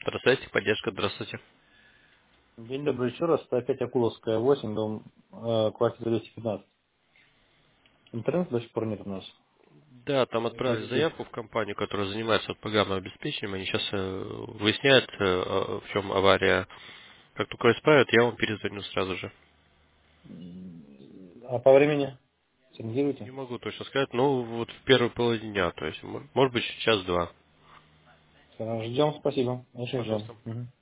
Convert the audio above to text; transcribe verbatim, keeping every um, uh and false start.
Здравствуйте, поддержка, здравствуйте. День добрый еще раз. Это опять Акуловская, восемь, дом, э, квартира двести пятнадцать. Интернета до сих пор нет у нас. Да, там отправили Никаких. заявку в компанию, которая занимается вот программным обеспечением. Они сейчас выясняют, э, э, в чем авария. Как только исправят, я вам перезвоню сразу же. М, А по времени? Не Сориентируйте. могу точно сказать, но вот в первой половине дня, то есть, мо- может быть, час-два. Всё, ждем, спасибо. Очень ждем. Пожалуйста. Мгм.